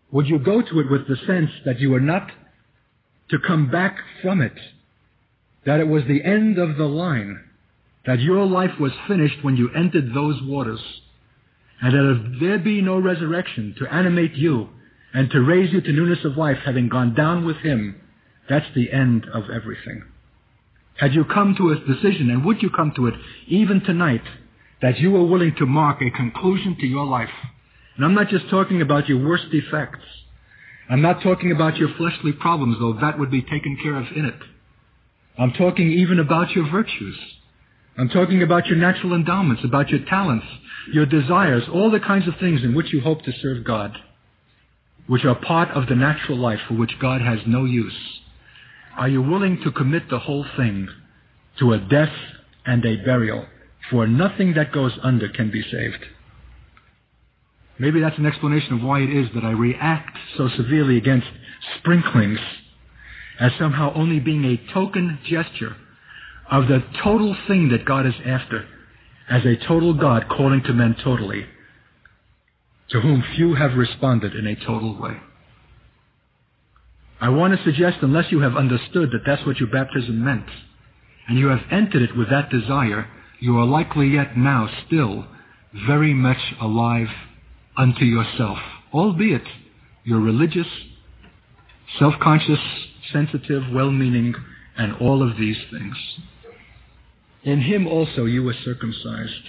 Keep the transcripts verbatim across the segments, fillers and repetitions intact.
Would you go to it with the sense that you were not to come back from it, that it was the end of the line, that your life was finished when you entered those waters, and that if there be no resurrection to animate you and to raise you to newness of life, having gone down with Him, that's the end of everything. Had you come to a decision, and would you come to it even tonight, that you were willing to mark a conclusion to your life? And I'm not just talking about your worst defects. I'm not talking about your fleshly problems, though that would be taken care of in it. I'm talking even about your virtues. I'm talking about your natural endowments, about your talents, your desires, all the kinds of things in which you hope to serve God, which are part of the natural life for which God has no use. Are you willing to commit the whole thing to a death and a burial? For nothing that goes under can be saved. Maybe that's an explanation of why it is that I react so severely against sprinklings as somehow only being a token gesture of the total thing that God is after, as a total God calling to men totally, to whom few have responded in a total way. I want to suggest, unless you have understood that that's what your baptism meant, and you have entered it with that desire, you are likely yet now still very much alive unto yourself, albeit you're religious, self-conscious, sensitive, well-meaning, and all of these things. In Him also you were circumcised,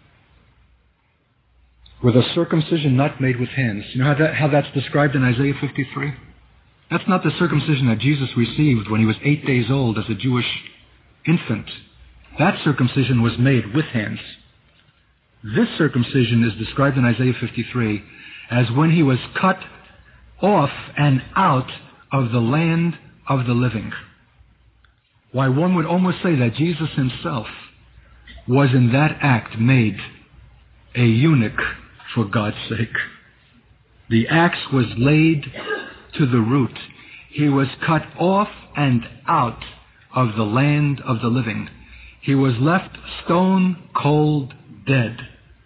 with a circumcision not made with hands. You know how, that, how that's described in Isaiah fifty-three? That's not the circumcision that Jesus received when He was eight days old as a Jewish infant. That circumcision was made with hands. This circumcision is described in Isaiah fifty-three as when He was cut off and out of the land of the living. Why, one would almost say that Jesus Himself was in that act made a eunuch for God's sake. The axe was laid to the root. He was cut off and out of the land of the living. He was left stone cold dead.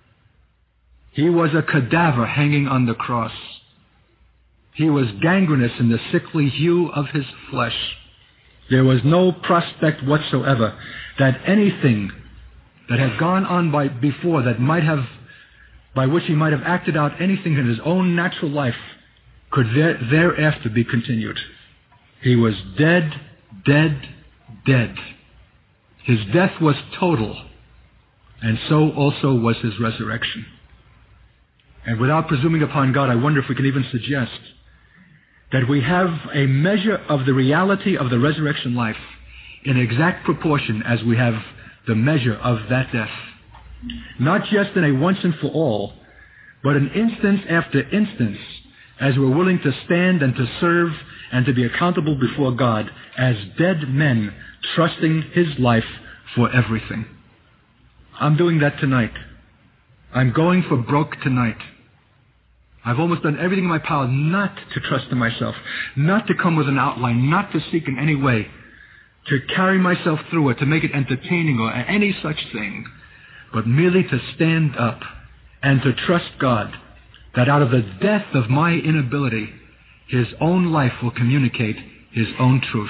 He was a cadaver hanging on the cross. He was gangrenous in the sickly hue of His flesh. There was no prospect whatsoever that anything that had gone on by before that might have, by which He might have acted out anything in His own natural life could there, thereafter be continued. He was dead, dead, dead. His death was total, and so also was His resurrection. And without presuming upon God, I wonder if we can even suggest that we have a measure of the reality of the resurrection life in exact proportion as we have the measure of that death. Not just in a once and for all, but in instance after instance, as we're willing to stand and to serve and to be accountable before God as dead men trusting His life for everything. I'm doing that tonight. I'm going for broke tonight. I've almost done everything in my power not to trust in myself, not to come with an outline, not to seek in any way to carry myself through it, to make it entertaining or any such thing, but merely to stand up and to trust God that out of the death of my inability, His own life will communicate His own truth.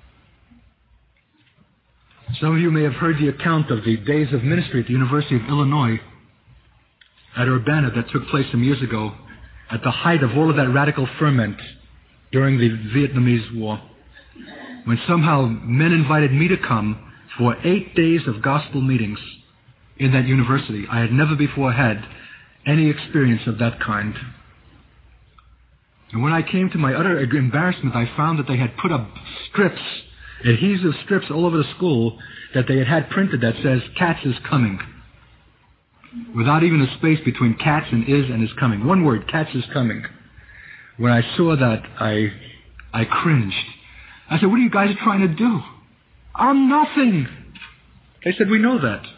Some of you may have heard the account of the days of ministry at the University of Illinois at Urbana that took place some years ago at the height of all of that radical ferment during the Vietnamese War, when somehow men invited me to come for eight days of gospel meetings in that university. I had never before had any experience of that kind. And when I came to my utter embarrassment, I found that they had put up strips, adhesive strips all over the school that they had had printed that says, "Katz is coming," without even a space between Katz and is and is coming. One word, Katz is coming. When I saw that, I I cringed. I said, "What are you guys trying to do?" "I'm nothing." They said, "We know that."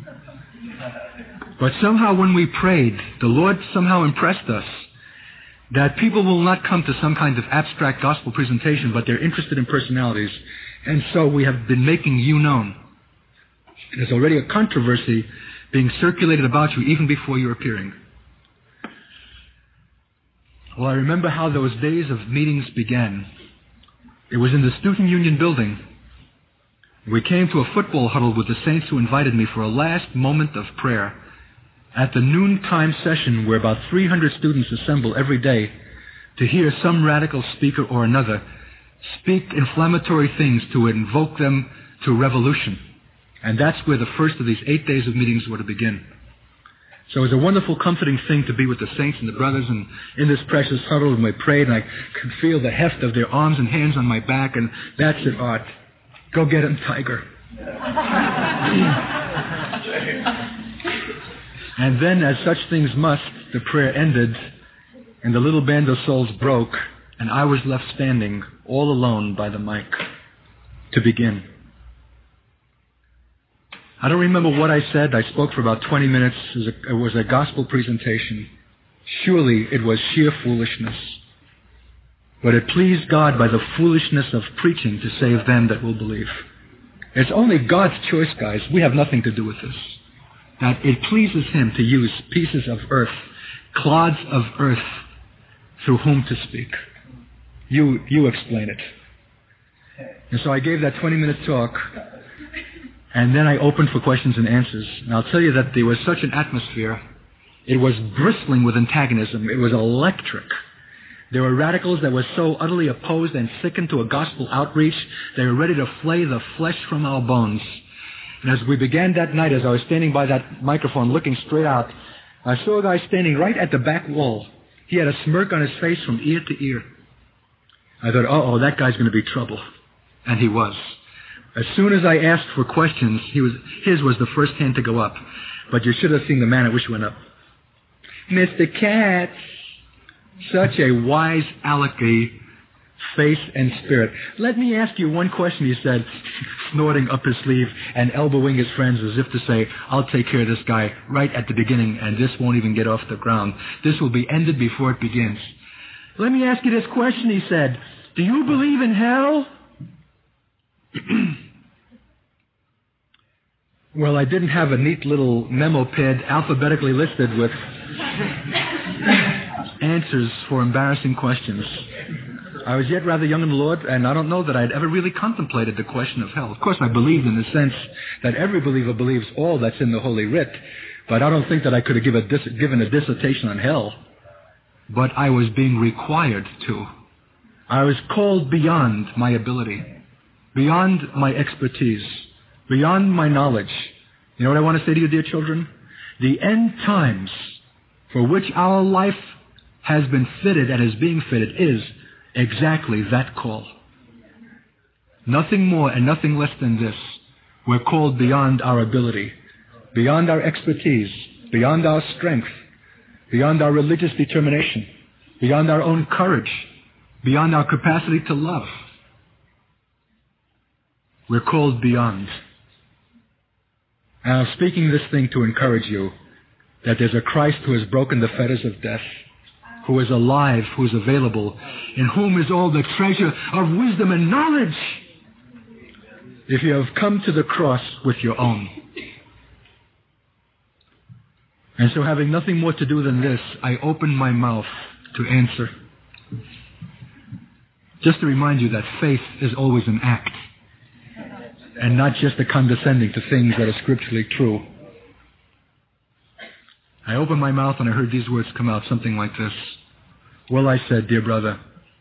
But somehow when we prayed, the Lord somehow impressed us that people will not come to some kind of abstract gospel presentation, but they're interested in personalities. And so we have been making you known. There's already a controversy being circulated about you even before your appearing. Well, I remember how those days of meetings began. It was in the Student Union building. We came to a football huddle with the saints who invited me for a last moment of prayer. At the noontime session, where about three hundred students assemble every day to hear some radical speaker or another speak inflammatory things to invoke them to revolution. And that's where the first of these eight days of meetings were to begin. So it was a wonderful, comforting thing to be with the saints and the brothers and in this precious huddle, and we prayed, and I could feel the heft of their arms and hands on my back, and that's it, Art. Go get him, Tiger. And then, as such things must, the prayer ended, and the little band of souls broke, and I was left standing all alone by the mic to begin. I don't remember what I said. I spoke for about twenty minutes. It was a, it was a gospel presentation. Surely it was sheer foolishness. But it pleased God by the foolishness of preaching to save them that will believe. It's only God's choice, guys. We have nothing to do with this. That it pleases Him to use pieces of earth, clods of earth, through whom to speak. You, you explain it. And so I gave that twenty-minute talk, and then I opened for questions and answers. And I'll tell you that there was such an atmosphere. It was bristling with antagonism. It was electric. There were radicals that were so utterly opposed and sickened to a gospel outreach, they were ready to flay the flesh from our bones. And as we began that night, as I was standing by that microphone looking straight out, I saw a guy standing right at the back wall. He had a smirk on his face from ear to ear. I thought, uh-oh, that guy's going to be trouble. And he was. As soon as I asked for questions, he was, his was the first hand to go up. But you should have seen the man at which went up. Mister Katz. Such a wise alecky face and spirit. Let me ask you one question, he said, snorting up his sleeve and elbowing his friends as if to say, I'll take care of this guy right at the beginning, and this won't even get off the ground. This will be ended before it begins. Let me ask you this question, he said. Do you believe in hell? Well, I didn't have a neat little memo pad alphabetically listed with answers for embarrassing questions. I was yet rather young in the Lord, and I don't know that I'd ever really contemplated the question of hell. Of course, I believed in the sense that every believer believes all that's in the Holy Writ, but I don't think that I could have give a dis- given a dissertation on hell. But I was being required to. I was called beyond my ability, beyond my expertise, beyond my knowledge. You know what I want to say to you, dear children? The end times for which our life has been fitted and is being fitted is exactly that call. Nothing more and nothing less than this. We're called beyond our ability, beyond our expertise, beyond our strength, beyond our religious determination, beyond our own courage, beyond our capacity to love. We're called beyond. And I'm speaking this thing to encourage you that there's a Christ who has broken the fetters of death, who is alive, who is available, in whom is all the treasure of wisdom and knowledge. If you have come to the cross with your own. And so having nothing more to do than this, I open my mouth to answer. Just to remind you that faith is always an act, and not just a condescending to things that are scripturally true. I opened my mouth and I heard these words come out, something like this. Well, I said, dear brother,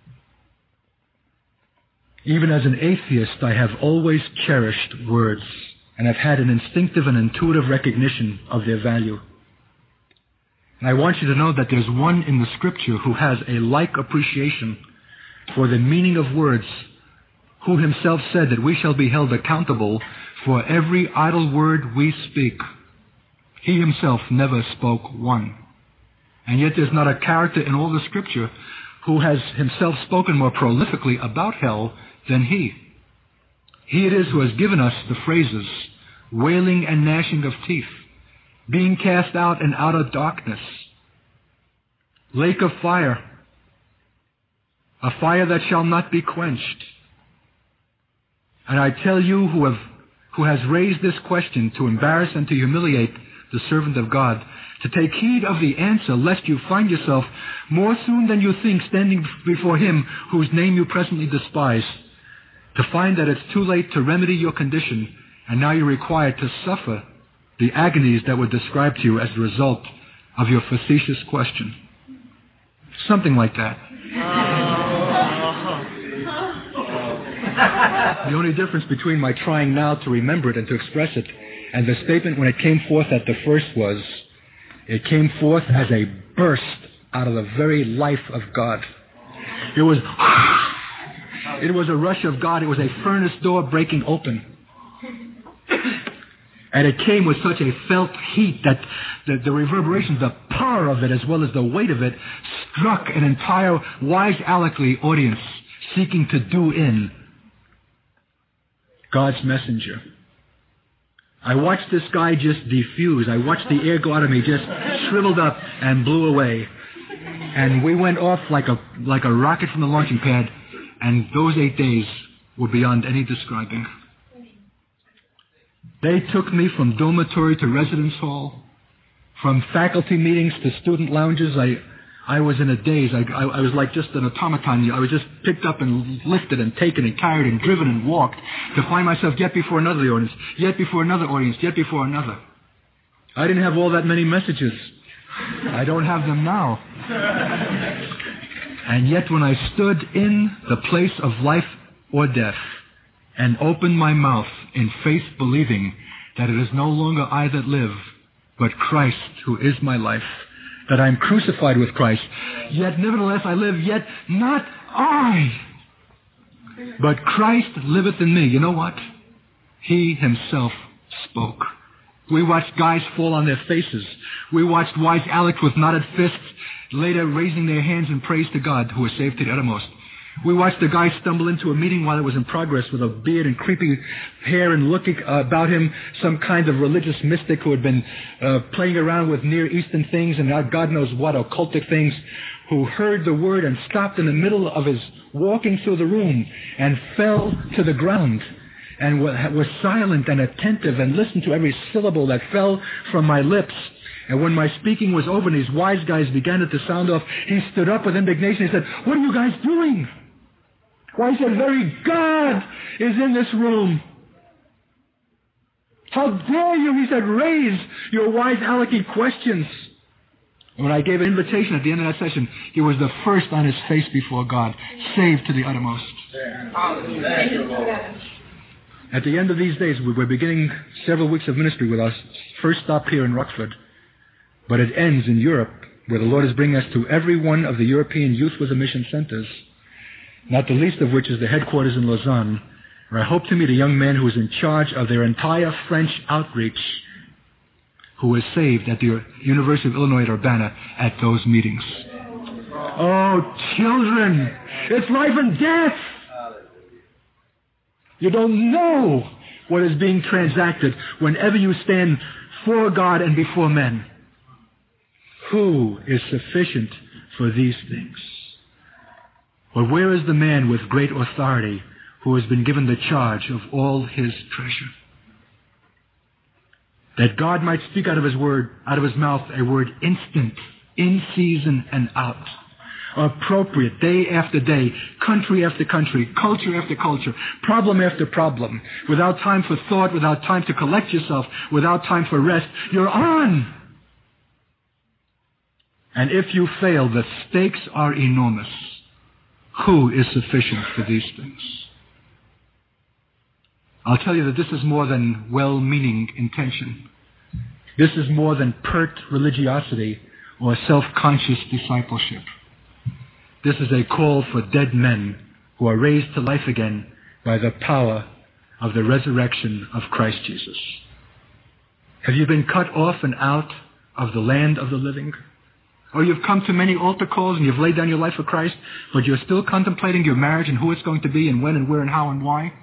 even as an atheist, I have always cherished words, and I've had an instinctive and intuitive recognition of their value. And I want you to know that there's one in the Scripture who has a like appreciation for the meaning of words, who himself said that we shall be held accountable for every idle word we speak. He himself never spoke one. And yet there's not a character in all the Scripture who has himself spoken more prolifically about hell than he. He it is who has given us the phrases, wailing and gnashing of teeth, being cast out and outer darkness, lake of fire, a fire that shall not be quenched. And I tell you who have who has raised this question to embarrass and to humiliate the servant of God, to take heed of the answer, lest you find yourself more soon than you think standing before him whose name you presently despise, to find that it's too late to remedy your condition, and now you're required to suffer the agonies that were described to you as the result of your facetious question. Something like that. The only difference between my trying now to remember it and to express it and the statement when it came forth at the first was, it came forth as a burst out of the very life of God. It was, it was a rush of God. It was a furnace door breaking open. And it came with such a felt heat that the, the reverberation, the power of it, as well as the weight of it, struck an entire Wise Aleckley audience seeking to do in God's messenger. I watched this guy just diffuse. I watched the air go out of me, just shriveled up and blew away. And we went off like a like a rocket from the launching pad, and those eight days were beyond any describing. They took me from dormitory to residence hall, from faculty meetings to student lounges. I I was in a daze. I, I, I was like just an automaton. I was just picked up and lifted and taken and carried and driven and walked to find myself yet before another audience, yet before another audience, yet before another. I didn't have all that many messages. I don't have them now. And yet when I stood in the place of life or death and opened my mouth in faith, believing that it is no longer I that live, but Christ who is my life, that I am crucified with Christ, yet nevertheless I live, yet not I, but Christ liveth in me. You know what? He himself spoke. We watched guys fall on their faces. We watched Wise Alex with knotted fists, later raising their hands in praise to God, who was saved to the uttermost. We watched a guy stumble into a meeting while it was in progress with a beard and creepy hair and looking uh, about him some kind of religious mystic who had been uh, playing around with Near Eastern things and God knows what, occultic things, who heard the word and stopped in the middle of his walking through the room and fell to the ground and was silent and attentive and listened to every syllable that fell from my lips. And when my speaking was over and these wise guys began it to sound off, he stood up with indignation. He said, "What are you guys doing?" Why, he said, "Very God is in this room. How dare you," he said, "raise your Wise Alecky questions." And when I gave an invitation at the end of that session, he was the first on his face before God, saved to the uttermost. At the end of these days, we're beginning several weeks of ministry with our first stop here in Rockford. But it ends in Europe, where the Lord is bringing us to every one of the European Youth with a Mission centers, not the least of which is the headquarters in Lausanne, where I hope to meet a young man who is in charge of their entire French outreach, who was saved at the University of Illinois at Urbana at those meetings. Oh, children, it's life and death. You don't know what is being transacted whenever you stand for God and before men. Who is sufficient for these things? Or where is the man with great authority who has been given the charge of all his treasure? That God might speak out of his word, out of his mouth, a word instant, in season and out. Appropriate, day after day, country after country, culture after culture, problem after problem, without time for thought, without time to collect yourself, without time for rest. You're on! And if you fail, the stakes are enormous. Who is sufficient for these things? I'll tell you that this is more than well-meaning intention. This is more than pert religiosity or self-conscious discipleship. This is a call for dead men who are raised to life again by the power of the resurrection of Christ Jesus. Have you been cut off and out of the land of the living? Or you've come to many altar calls and you've laid down your life for Christ, but you're still contemplating your marriage and who it's going to be and when and where and how and why?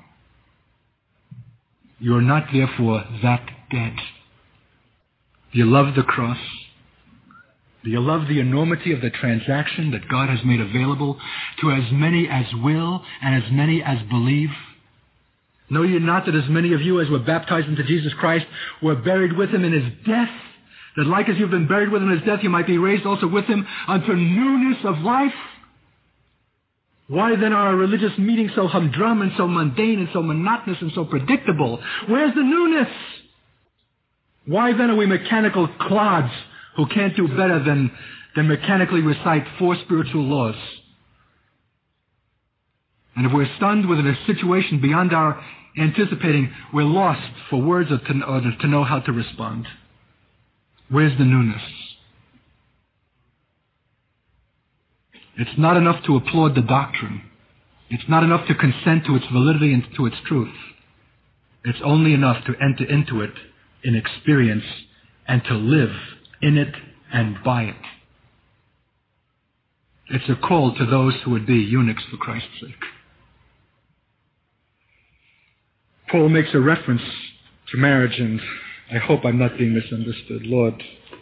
You're not therefore that dead. Do you love the cross? Do you love the enormity of the transaction that God has made available to as many as will and as many as believe? Know ye not that as many of you as were baptized into Jesus Christ were buried with him in his death, that like as you've been buried with him in his death, you might be raised also with him unto newness of life? Why then are our religious meetings so humdrum and so mundane and so monotonous and so predictable? Where's the newness? Why then are we mechanical clods who can't do better than, than mechanically recite four spiritual laws? And if we're stunned with a situation beyond our anticipating, we're lost for words or to, or to know how to respond. Where's the newness? It's not enough to applaud the doctrine. It's not enough to consent to its validity and to its truth. It's only enough to enter into it in experience and to live in it and by it. It's a call to those who would be eunuchs for Christ's sake. Paul makes a reference to marriage, and I hope I'm not being misunderstood. Lord,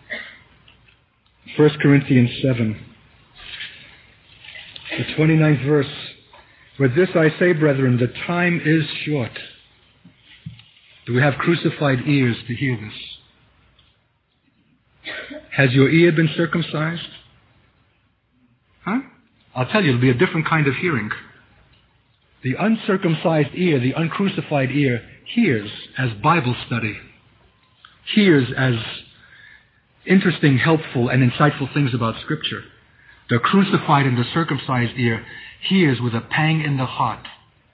First Corinthians seven, the twenty-ninth verse. With this I say, brethren, the time is short. Do we have crucified ears to hear this? Has your ear been circumcised? Huh? I'll tell you, it'll be a different kind of hearing. The uncircumcised ear, the uncrucified ear, hears as Bible study, hears as interesting, helpful, and insightful things about Scripture. The crucified and the circumcised ear hears with a pang in the heart.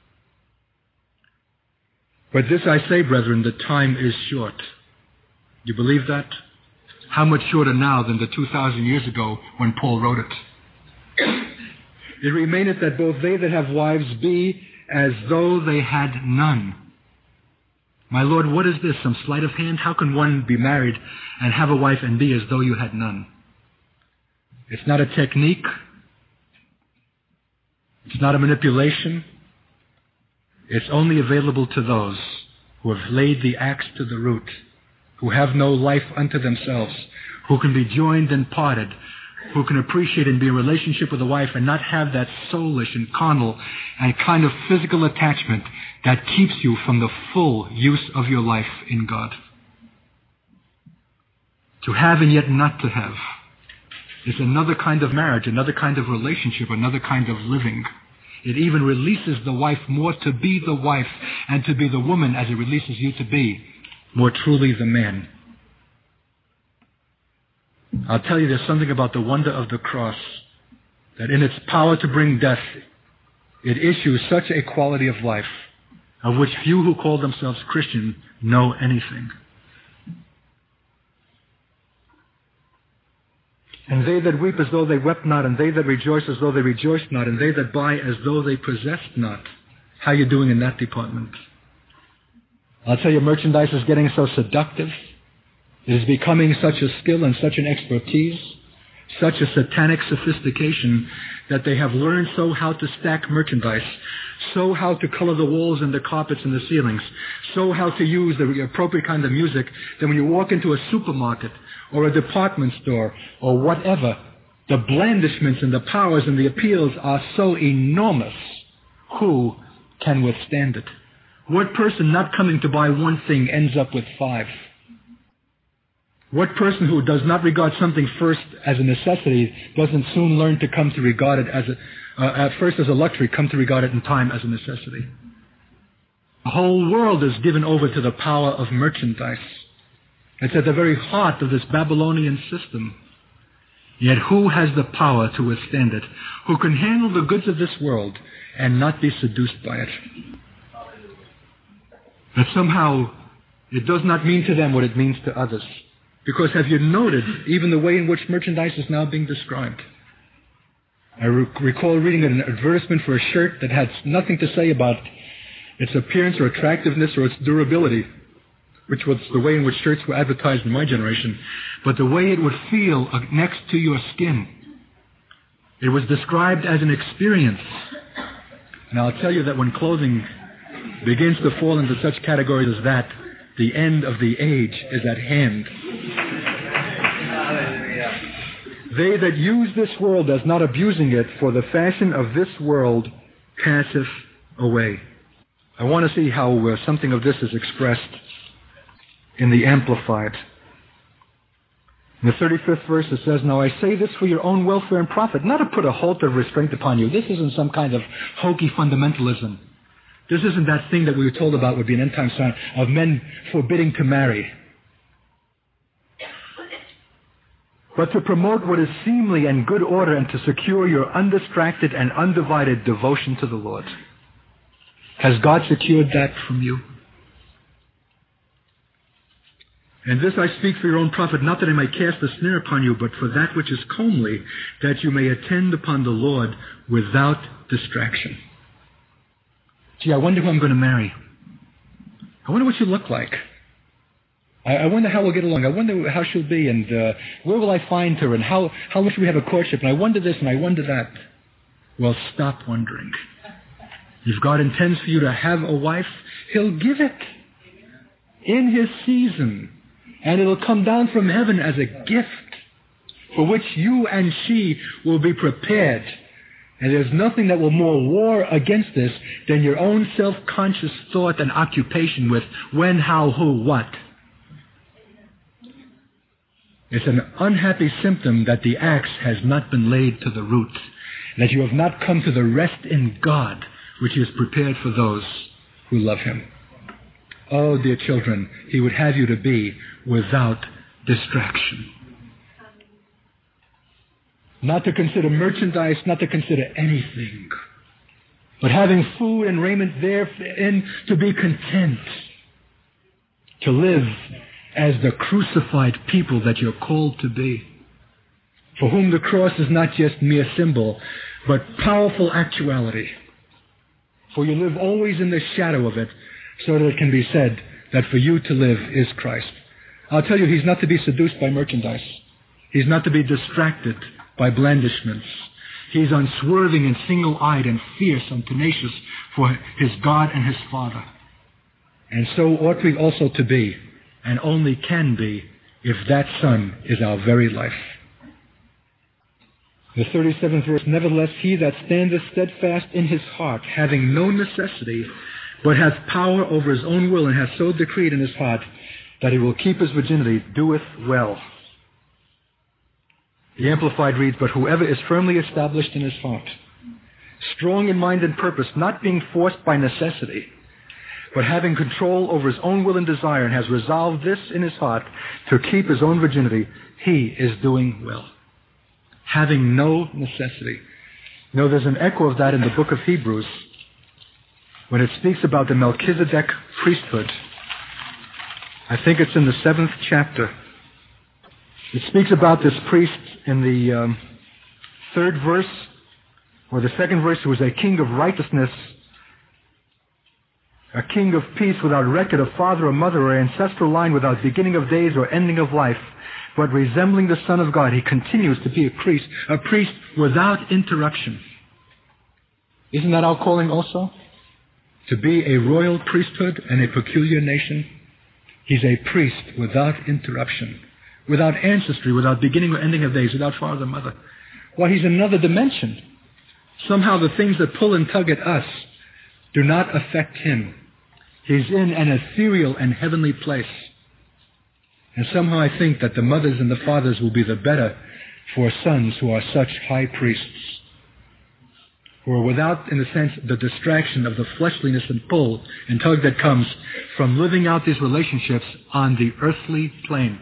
But this I say, brethren, the time is short. Do you believe that? How much shorter now than the two thousand years ago when Paul wrote it? It remaineth that both they that have wives be as though they had none. My Lord, what is this? Some sleight of hand? How can one be married and have a wife and be as though you had none? It's not a technique. It's not a manipulation. It's only available to those who have laid the axe to the root, who have no life unto themselves, who can be joined and parted, who can appreciate and be in relationship with a wife and not have that soulish and carnal and kind of physical attachment that keeps you from the full use of your life in God. To have and yet not to have is another kind of marriage, another kind of relationship, another kind of living. It even releases the wife more to be the wife and to be the woman as it releases you to be more truly the man. I'll tell you, there's something about the wonder of the cross, that in its power to bring death, it issues such a quality of life of which few who call themselves Christian know anything. And they that weep as though they wept not, and they that rejoice as though they rejoiced not, and they that buy as though they possessed not. How are you doing in that department? I'll tell you, merchandise is getting so seductive. It is becoming such a skill and such an expertise, such a satanic sophistication, that they have learned so how to stack merchandise, so how to color the walls and the carpets and the ceilings, so how to use the appropriate kind of music, that when you walk into a supermarket or a department store or whatever, the blandishments and the powers and the appeals are so enormous. Who can withstand it? What person not coming to buy one thing ends up with five? What person who does not regard something first as a necessity doesn't soon learn to come to regard it as a, uh, at first as a luxury, come to regard it in time as a necessity? The whole world is given over to the power of merchandise. It's at the very heart of this Babylonian system. Yet who has the power to withstand it? Who can handle the goods of this world and not be seduced by it? That somehow it does not mean to them what it means to others. Because have you noted even the way in which merchandise is now being described? I re- recall reading an advertisement for a shirt that had nothing to say about its appearance or attractiveness or its durability, which was the way in which shirts were advertised in my generation, but the way it would feel next to your skin. It was described as an experience. And I'll tell you that when clothing begins to fall into such categories as that, the end of the age is at hand. They that use this world as not abusing it, for the fashion of this world passeth away. I want to see how uh, something of this is expressed in the Amplified. In the thirty-fifth verse it says, "Now I say this for your own welfare and profit, not to put a halt of restraint upon you." This isn't some kind of hokey fundamentalism. This isn't that thing that we were told about would be an end-time sign of men forbidding to marry. But to promote what is seemly and good order and to secure your undistracted and undivided devotion to the Lord. Has God secured that from you? And this I speak for your own profit, not that I may cast a snare upon you, but for that which is comely, that you may attend upon the Lord without distraction. Gee, I wonder who I'm going to marry. I wonder what she'll look like. I, I wonder how we'll get along. I wonder how she'll be, and uh, where will I find her, and how, how much we have a courtship, and I wonder this, and I wonder that. Well, stop wondering. If God intends for you to have a wife, He'll give it in His season. And it'll come down from heaven as a gift for which you and she will be prepared. And there's nothing that will more war against this than your own self-conscious thought and occupation with when, how, who, what. It's an unhappy symptom that the axe has not been laid to the root, that you have not come to the rest in God which He has prepared for those who love Him. Oh, dear children, He would have you to be without distraction. Not to consider merchandise, not to consider anything, but having food and raiment therein to be content, to live as the crucified people that you're called to be, for whom the cross is not just mere symbol, but powerful actuality. For you live always in the shadow of it, so that it can be said that for you to live is Christ. I'll tell you, He's not to be seduced by merchandise. He's not to be distracted by blandishments. He's unswerving and single-eyed and fierce and tenacious for His God and His Father. And so ought we also to be, and only can be, if that Son is our very life. The thirty-seventh verse, "Nevertheless, he that standeth steadfast in his heart, having no necessity, but hath power over his own will, and hath so decreed in his heart that he will keep his virginity, doeth well." The Amplified reads, "But whoever is firmly established in his heart, strong in mind and purpose, not being forced by necessity, but having control over his own will and desire, and has resolved this in his heart to keep his own virginity, he is doing well." Having no necessity. You know, there's an echo of that in the book of Hebrews, when it speaks about the Melchizedek priesthood. I think it's in the seventh chapter. It speaks about this priest in the um, third verse, or the second verse, who was a king of righteousness, a king of peace without record of father or mother or ancestral line, without beginning of days or ending of life, but resembling the Son of God. He continues to be a priest, a priest without interruption. Isn't that our calling also? To be a royal priesthood and a peculiar nation. He's a priest without interruption, without ancestry, without beginning or ending of days, without father or mother. Why, he's another dimension. Somehow the things that pull and tug at us do not affect him. He's in an ethereal and heavenly place. And somehow I think that the mothers and the fathers will be the better for sons who are such high priests, who are without, in a sense, the distraction of the fleshliness and pull and tug that comes from living out these relationships on the earthly plane.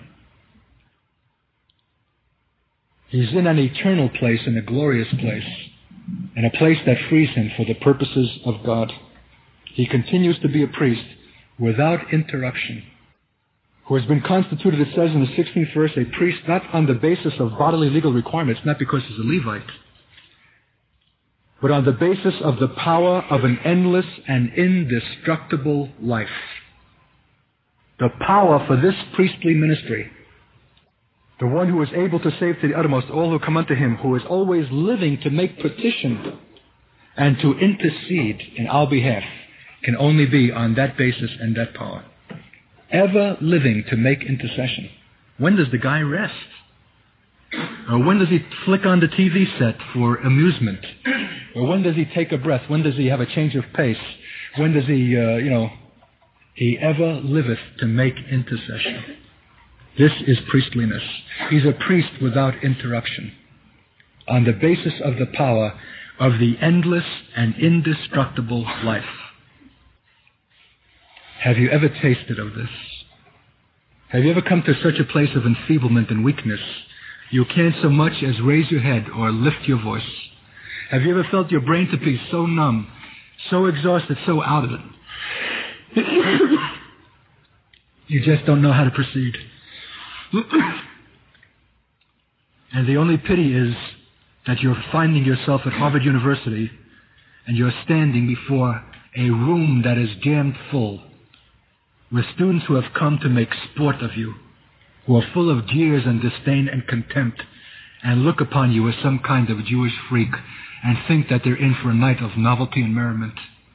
He's in an eternal place, in a glorious place, and a place that frees him for the purposes of God. He continues to be a priest without interruption, who has been constituted, it says in the sixteenth verse, a priest not on the basis of bodily legal requirements, not because he's a Levite, but on the basis of the power of an endless and indestructible life. The power for this priestly ministry, the one who is able to save to the uttermost all who come unto him, who is always living to make petition and to intercede in our behalf, can only be on that basis and that power. Ever living to make intercession. When does the guy rest? Or when does he flick on the T V set for amusement? Or when does he take a breath? When does he have a change of pace? When does he, uh, you know, he ever liveth to make intercession. This is priestliness. He's a priest without interruption, on the basis of the power of the endless and indestructible life. Have you ever tasted of this? Have you ever come to such a place of enfeeblement and weakness you can't so much as raise your head or lift your voice? Have you ever felt your brain to be so numb, so exhausted, so out of it? You just don't know how to proceed. And the only pity is that you're finding yourself at Harvard University and you're standing before a room that is jammed full with students who have come to make sport of you, who are full of jeers and disdain and contempt, and look upon you as some kind of Jewish freak and think that they're in for a night of novelty and merriment.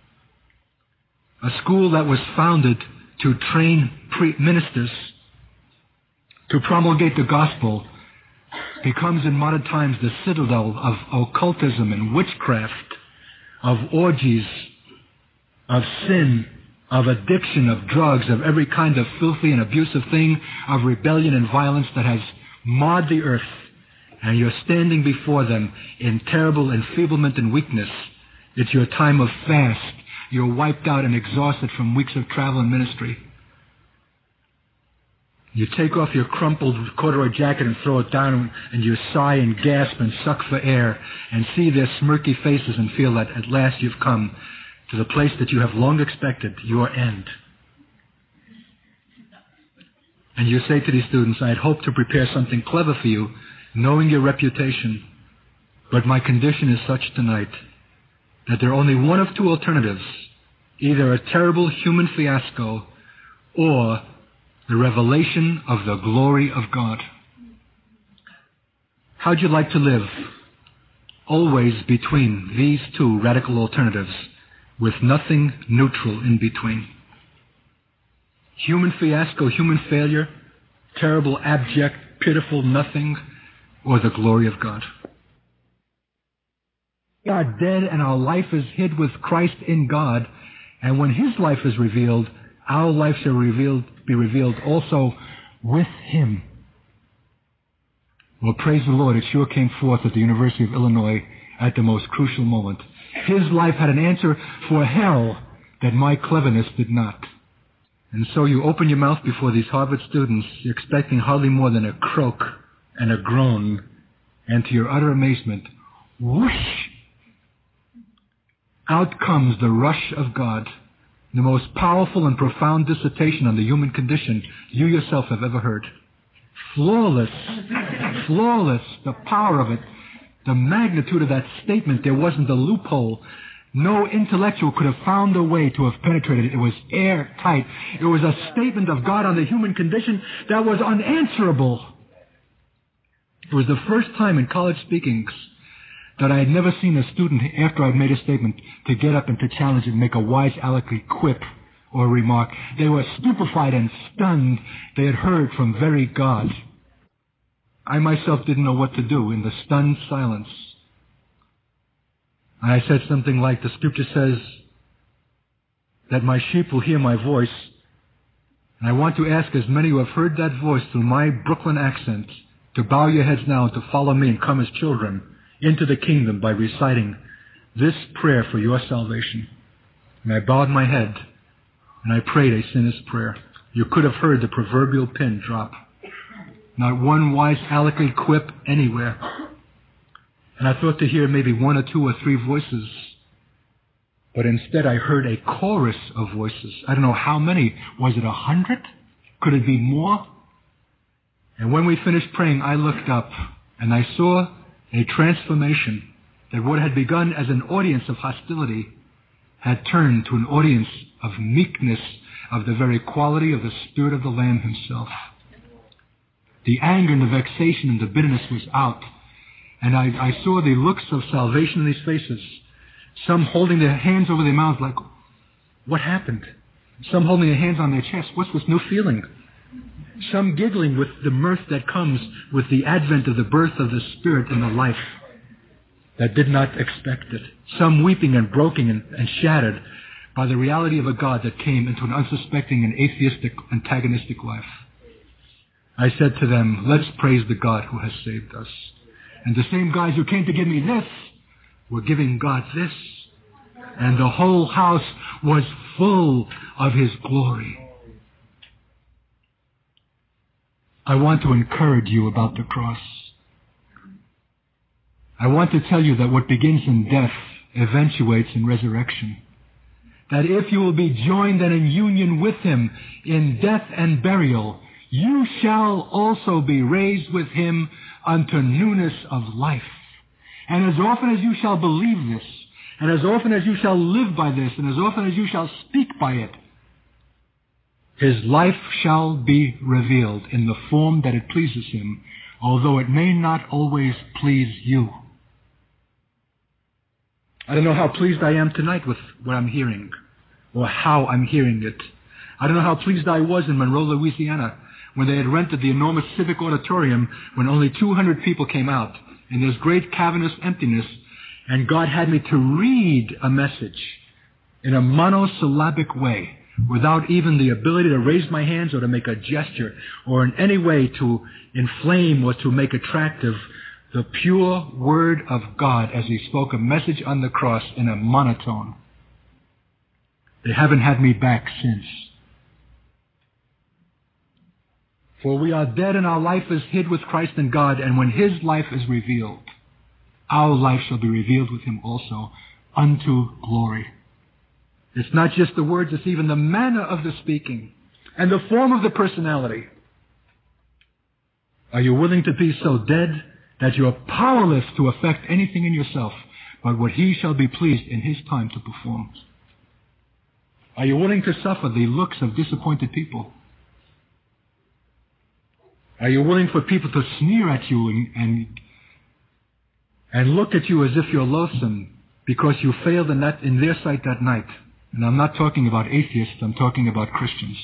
A school that was founded to train pre- ministers to promulgate the gospel becomes in modern times the citadel of occultism and witchcraft, of orgies, of sin, of addiction, of drugs, of every kind of filthy and abusive thing, of rebellion and violence that has marred the earth. And you're standing before them in terrible enfeeblement and weakness. It's your time of fast. You're wiped out and exhausted from weeks of travel and ministry. You take off your crumpled corduroy jacket and throw it down, and you sigh and gasp and suck for air and see their smirky faces and feel that at last you've come to the place that you have long expected, your end. And you say to these students, I had hoped to prepare something clever for you, knowing your reputation, but my condition is such tonight that there are only one of two alternatives, either a terrible human fiasco or the revelation of the glory of God. How'd you like to live? Always between these two radical alternatives, with nothing neutral in between. Human fiasco, human failure, terrible, abject, pitiful nothing, or the glory of God. We are dead and our life is hid with Christ in God, and when His life is revealed, our life shall revealed, be revealed also with Him. Well, praise the Lord, it sure came forth at the University of Illinois at the most crucial moment. His life had an answer for hell that my cleverness did not. And so you open your mouth before these Harvard students, expecting hardly more than a croak and a groan, and to your utter amazement, whoosh! Out comes the rush of God, the most powerful and profound dissertation on the human condition you yourself have ever heard. Flawless, flawless, the power of it, the magnitude of that statement. There wasn't a loophole. No intellectual could have found a way to have penetrated it. It was airtight. It was a statement of God on the human condition that was unanswerable. It was the first time in college speakings that I had never seen a student, after I'd made a statement, to get up and to challenge it and make a wise, alecky quip or remark. They were stupefied and stunned. They had heard from very God. I myself didn't know what to do in the stunned silence. And I said something like, the scripture says that my sheep will hear my voice. And I want to ask as many who have heard that voice through my Brooklyn accent to bow your heads now and to follow me and come as children into the kingdom by reciting this prayer for your salvation. And I bowed my head and I prayed a sinner's prayer. You could have heard the proverbial pin drop. Not one wise alecky quip anywhere. And I thought to hear maybe one or two or three voices. But instead I heard a chorus of voices. I don't know how many. Was it a hundred? Could it be more? And when we finished praying, I looked up and I saw a transformation, that what had begun as an audience of hostility had turned to an audience of meekness, of the very quality of the Spirit of the Lamb Himself. The anger and the vexation and the bitterness was out. And I, I saw the looks of salvation in these faces. Some holding their hands over their mouths like, what happened? Some holding their hands on their chests. What's this new feeling? Some giggling with the mirth that comes with the advent of the birth of the Spirit in the life that did not expect it. Some weeping and broken and, and shattered by the reality of a God that came into an unsuspecting and atheistic, antagonistic life. I said to them, let's praise the God who has saved us. And the same guys who came to give me this were giving God this. And the whole house was full of His glory. I want to encourage you about the cross. I want to tell you that what begins in death eventuates in resurrection. That if you will be joined and in union with Him in death and burial, you shall also be raised with Him unto newness of life. And as often as you shall believe this, and as often as you shall live by this, and as often as you shall speak by it, His life shall be revealed in the form that it pleases Him, although it may not always please you. I don't know how pleased I am tonight with what I'm hearing, or how I'm hearing it. I don't know how pleased I was in Monroe, Louisiana, when they had rented the enormous civic auditorium when only two hundred people came out, in this great cavernous emptiness, and God had me to read a message in a monosyllabic way, without even the ability to raise my hands or to make a gesture, or in any way to inflame or to make attractive the pure Word of God as He spoke a message on the cross in a monotone. They haven't had me back since. For we are dead and our life is hid with Christ in God, and when His life is revealed, our life shall be revealed with Him also unto glory. It's not just the words, it's even the manner of the speaking and the form of the personality. Are you willing to be so dead that you are powerless to affect anything in yourself but what He shall be pleased in His time to perform? Are you willing to suffer the looks of disappointed people? Are you willing for people to sneer at you and, and, and look at you as if you're loathsome because you failed in, that, in their sight that night? And I'm not talking about atheists, I'm talking about Christians.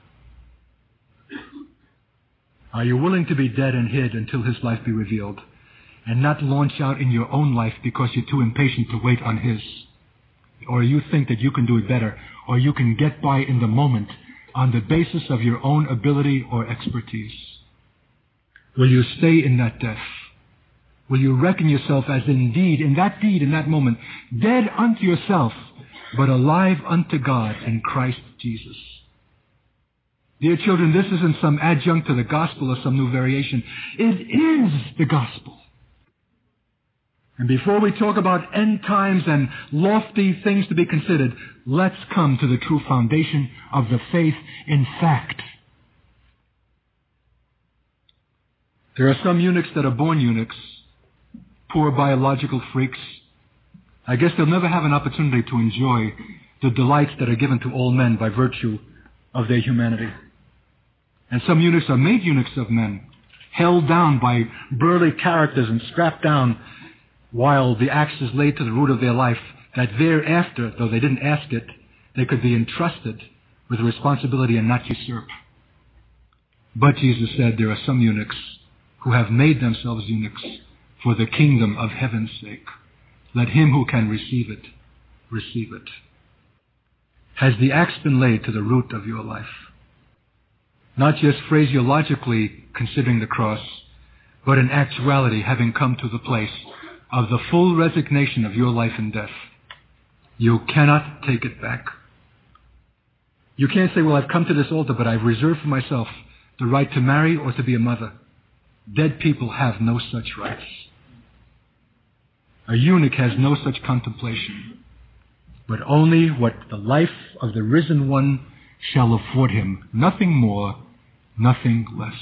Are you willing to be dead and hid until His life be revealed, and not launch out in your own life because you're too impatient to wait on His? Or you think that you can do it better, or you can get by in the moment on the basis of your own ability or expertise? Will you stay in that death? Will you reckon yourself as indeed, in that deed, in that moment, dead unto yourself, but alive unto God in Christ Jesus? Dear children, this isn't some adjunct to the gospel or some new variation. It is the gospel. And before we talk about end times and lofty things to be considered, let's come to the true foundation of the faith in fact. There are some eunuchs that are born eunuchs, poor biological freaks. I guess they'll never have an opportunity to enjoy the delights that are given to all men by virtue of their humanity. And some eunuchs are made eunuchs of men, held down by burly characters and strapped down while the axe is laid to the root of their life, that thereafter, though they didn't ask it, they could be entrusted with responsibility and not usurp. But Jesus said there are some eunuchs who have made themselves eunuchs for the kingdom of heaven's sake. Let him who can receive it, receive it. Has the axe been laid to the root of your life? Not just phraseologically considering the cross, but in actuality having come to the place of the full resignation of your life and death. You cannot take it back. You can't say, well, I've come to this altar, but I've reserved for myself the right to marry or to be a mother. Dead people have no such rights. A eunuch has no such contemplation, but only what the life of the risen one shall afford him. Nothing more, nothing less.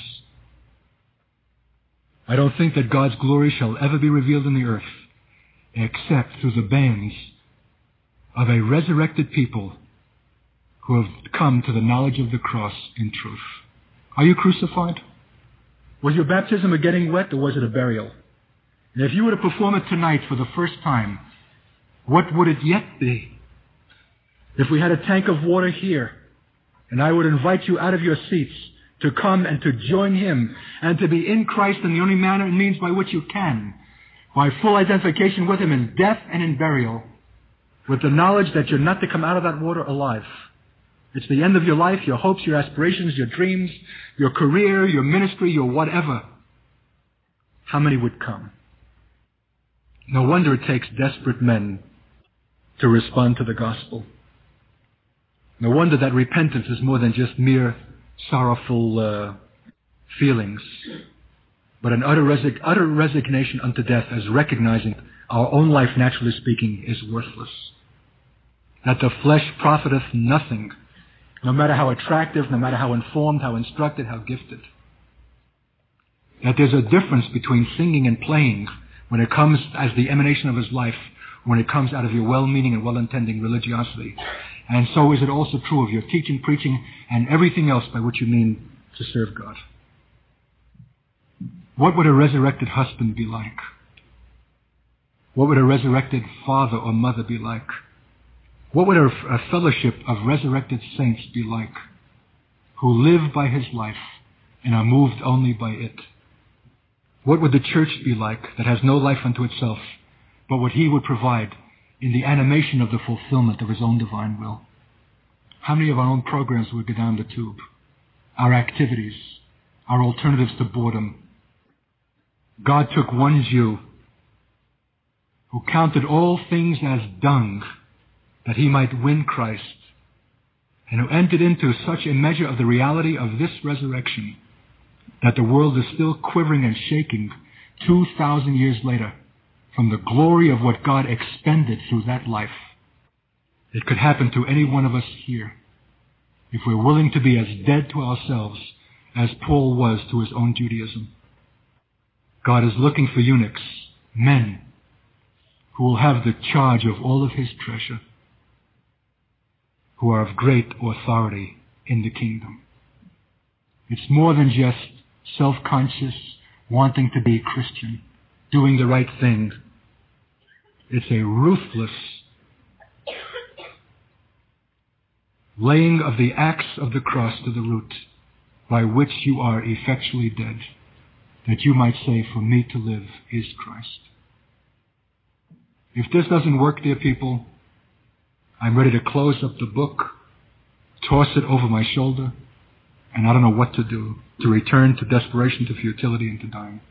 I don't think that God's glory shall ever be revealed in the earth except through the bands of a resurrected people who have come to the knowledge of the cross in truth. Are you crucified? Was your baptism a getting wet, or was it a burial? And if you were to perform it tonight for the first time, what would it yet be? If we had a tank of water here, and I would invite you out of your seats to come and to join Him and to be in Christ in the only manner and means by which you can, by full identification with Him in death and in burial, with the knowledge that you're not to come out of that water alive. It's the end of your life, your hopes, your aspirations, your dreams, your career, your ministry, your whatever. How many would come? No wonder it takes desperate men to respond to the gospel. No wonder that repentance is more than just mere sorrowful uh, feelings, but an utter, resig- utter resignation unto death, as recognizing our own life, naturally speaking, is worthless. That the flesh profiteth nothing, no matter how attractive, no matter how informed, how instructed, how gifted. That there's a difference between singing and playing when it comes as the emanation of his life, when it comes out of your well-meaning and well-intending religiosity. And so is it also true of your teaching, preaching, and everything else by which you mean to serve God. What would a resurrected husband be like? What would a resurrected father or mother be like? What would a, a fellowship of resurrected saints be like, who live by his life and are moved only by it? What would the church be like that has no life unto itself, but what he would provide in the animation of the fulfillment of his own divine will? How many of our own programs would go down the tube? Our activities, our alternatives to boredom. God took one Jew who counted all things as dung that he might win Christ, and who entered into such a measure of the reality of this resurrection that the world is still quivering and shaking two thousand years later from the glory of what God expended through that life. It could happen to any one of us here if we're willing to be as dead to ourselves as Paul was to his own Judaism. God is looking for eunuchs, men, who will have the charge of all of his treasure, who are of great authority in the kingdom. It's more than just self-conscious, wanting to be Christian, doing the right thing. It's a ruthless laying of the axe of the cross to the root, by which you are effectually dead, that you might say, for me to live is Christ. If this doesn't work, dear people, I'm ready to close up the book, toss it over my shoulder, and I don't know what to do, to return to desperation, to futility, and to dying.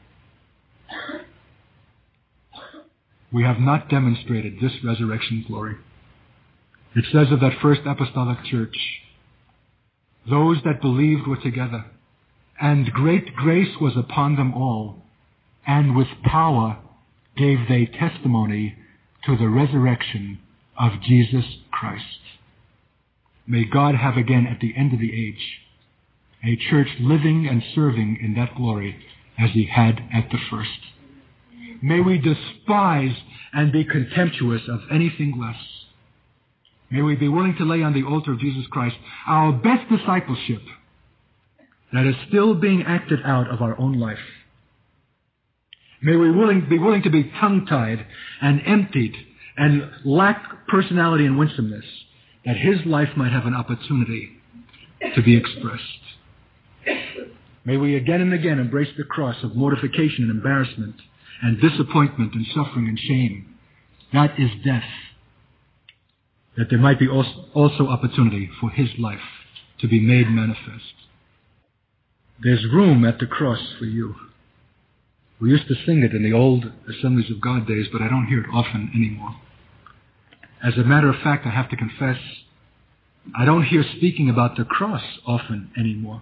We have not demonstrated this resurrection glory. It says of that first apostolic church, those that believed were together, and great grace was upon them all, and with power gave they testimony to the resurrection of Jesus Christ. May God have again at the end of the age a church living and serving in that glory as he had at the first. May we despise and be contemptuous of anything less. May we be willing to lay on the altar of Jesus Christ our best discipleship that is still being acted out of our own life. May we willing, be willing to be tongue-tied and emptied and lack personality and winsomeness, that his life might have an opportunity to be expressed. May we again and again embrace the cross of mortification and embarrassment and disappointment and suffering and shame. That is death. That there might be also opportunity for his life to be made manifest. There's room at the cross for you. We used to sing it in the old Assemblies of God days, but I don't hear it often anymore. As a matter of fact, I have to confess, I don't hear speaking about the cross often anymore.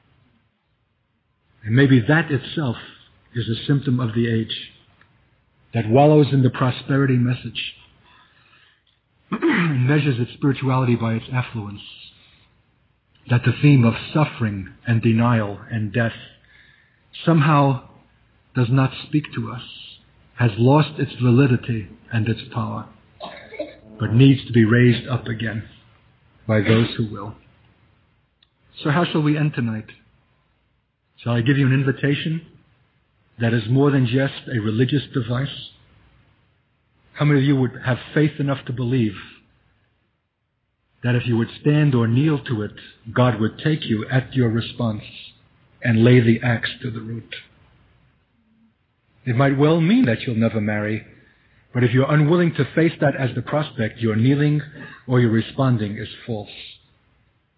And maybe that itself is a symptom of the age that wallows in the prosperity message and measures its spirituality by its affluence. That the theme of suffering and denial and death somehow does not speak to us, has lost its validity and its power, but needs to be raised up again by those who will. So how shall we end tonight? Shall I give you an invitation that is more than just a religious device? How many of you would have faith enough to believe that if you would stand or kneel to it, God would take you at your response and lay the axe to the root? It might well mean that you'll never marry, but if you're unwilling to face that as the prospect, your kneeling or your responding is false.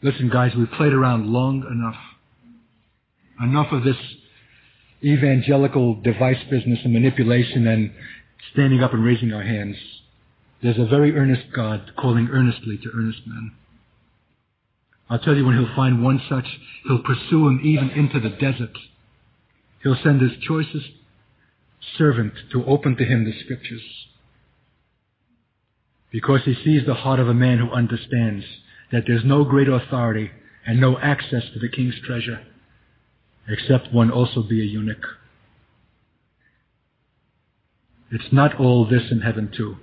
Listen, guys, we've played around long enough. Enough of this evangelical device business and manipulation and standing up and raising our hands. There's a very earnest God calling earnestly to earnest men. I'll tell you, when he'll find one such, he'll pursue him even into the desert. He'll send his choicest servant to open to him the Scriptures, because he sees the heart of a man who understands that there's no greater authority and no access to the king's treasure except one also be a eunuch. It's not all this in heaven too.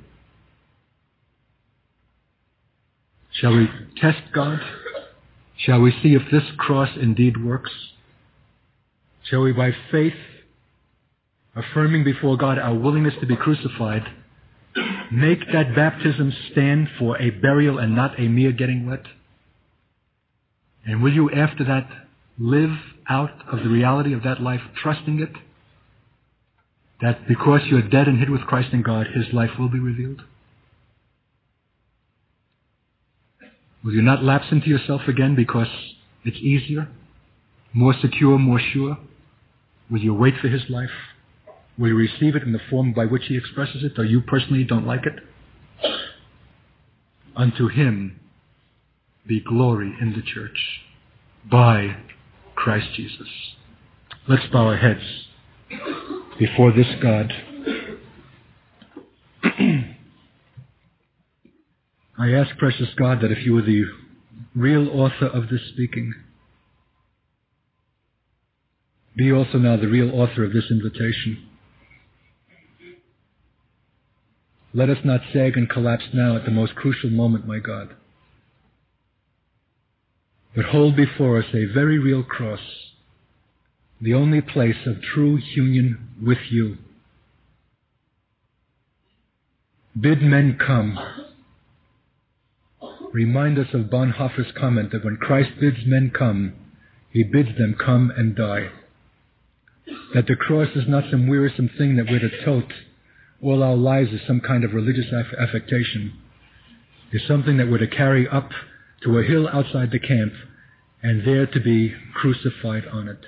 Shall we test God? Shall we see if this cross indeed works? Shall we, by faith, affirming before God our willingness to be crucified, make that baptism stand for a burial and not a mere getting wet? And will you, after that, live out of the reality of that life, trusting it, that because you're dead and hid with Christ in God, his life will be revealed? Will you not lapse into yourself again because it's easier, more secure, more sure? Will you wait for his life? Will you receive it in the form by which he expresses it, though you personally don't like it? Unto him be glory in the church by Christ Jesus. Let's bow our heads before this God. I ask, precious God, that if you were the real author of this speaking, be also now the real author of this invitation. Let us not sag and collapse now at the most crucial moment, my God, but hold before us a very real cross, the only place of true union with you. Bid men come. Remind us of Bonhoeffer's comment that when Christ bids men come, he bids them come and die. That the cross is not some wearisome thing that we're to tote all our lives as some kind of religious aff- affectation. It's something that we're to carry up to a hill outside the camp and there to be crucified on it.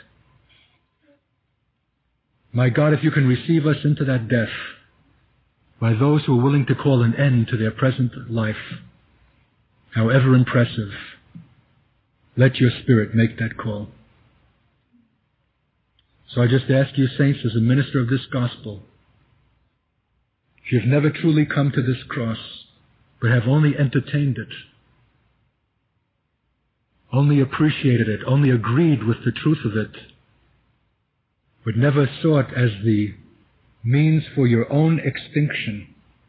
My God, if you can receive us into that death by those who are willing to call an end to their present life, however impressive, let your Spirit make that call. So I just ask you, saints, as a minister of this gospel, if you've never truly come to this cross, but have only entertained it, only appreciated it, only agreed with the truth of it, but never saw it as the means for your own extinction,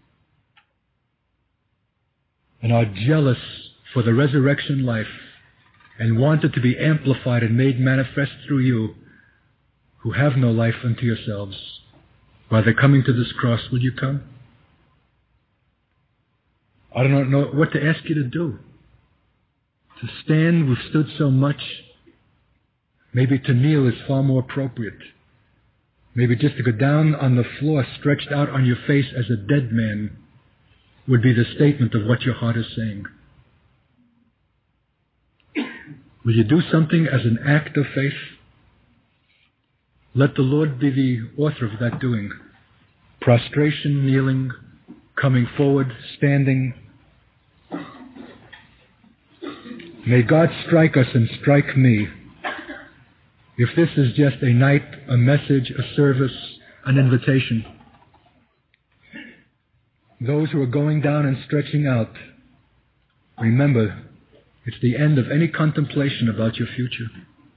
and are jealous for the resurrection life, and want it to be amplified and made manifest through you, who have no life unto yourselves, by the coming to this cross, will you come? I don't know what to ask you to do. To stand, we've stood so much. Maybe to kneel is far more appropriate. Maybe just to go down on the floor, stretched out on your face as a dead man, would be the statement of what your heart is saying. Will you do something as an act of faith? Let the Lord be the author of that doing. Prostration, kneeling, coming forward, standing. May God strike us and strike me. If this is just a night, a message, a service, an invitation. Those who are going down and stretching out, remember, it's the end of any contemplation about your future.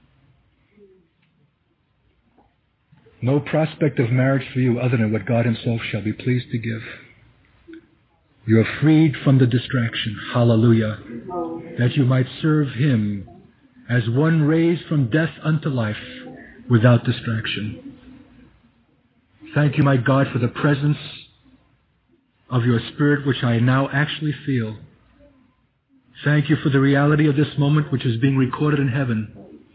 No prospect of marriage for you other than what God himself shall be pleased to give. You are freed from the distraction, hallelujah, that you might serve him as one raised from death unto life without distraction. Thank you, my God, for the presence of your Spirit, which I now actually feel. Thank you for the reality of this moment, which is being recorded in heaven.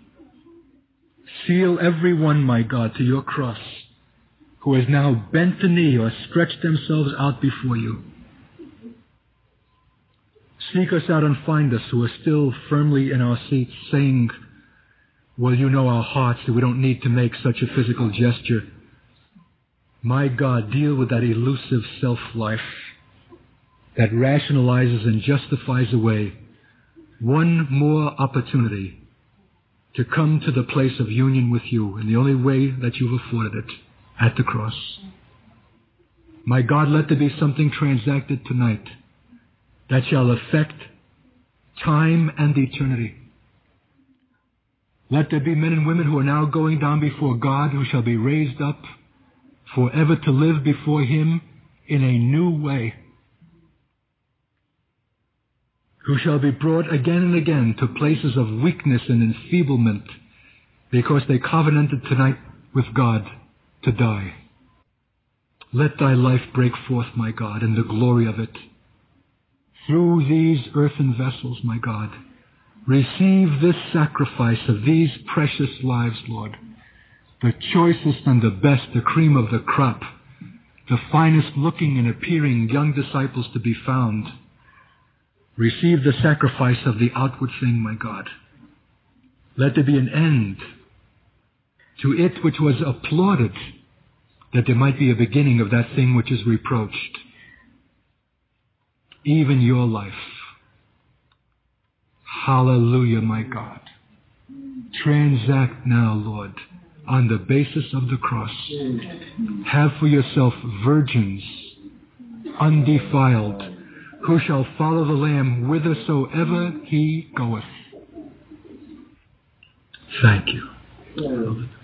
Seal everyone, my God, to your cross, who has now bent the knee or stretched themselves out before you. Seek us out and find us who are still firmly in our seats, saying, well, you know our hearts, that we don't need to make such a physical gesture. My God, deal with that elusive self-life that rationalizes and justifies away one more opportunity to come to the place of union with you in the only way that you've afforded it, at the cross. My God, let there be something transacted tonight that shall affect time and eternity. Let there be men and women who are now going down before God, who shall be raised up forever to live before Him in a new way, who shall be brought again and again to places of weakness and enfeeblement because they covenanted tonight with God to die. Let thy life break forth, my God, in the glory of it. Through these earthen vessels, my God, receive this sacrifice of these precious lives, Lord, the choicest and the best, the cream of the crop, the finest looking and appearing young disciples to be found. Receive the sacrifice of the outward thing, my God. Let there be an end to it which was applauded, that there might be a beginning of that thing which is reproached. Even your life. Hallelujah, my God. Transact now, Lord, on the basis of the cross. Have for yourself virgins, undefiled, who shall follow the Lamb whithersoever He goeth. Thank you.